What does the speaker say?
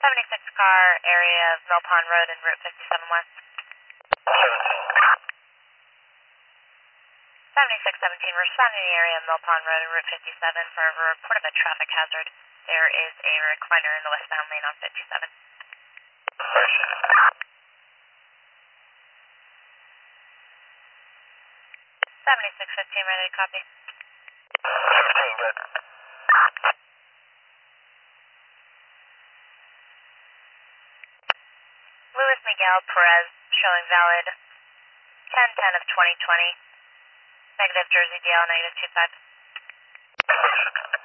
76 car area of Mill Pond Road and Route 57 West. 7617, responding to the area of Mill Pond Road and Route 57 for a report of a traffic hazard. There is a recliner in the westbound lane on 57. 7615, ready to copy. 15, good. Luis Miguel Perez, showing valid 10/10 of 2020. Negative Jersey DL, -25.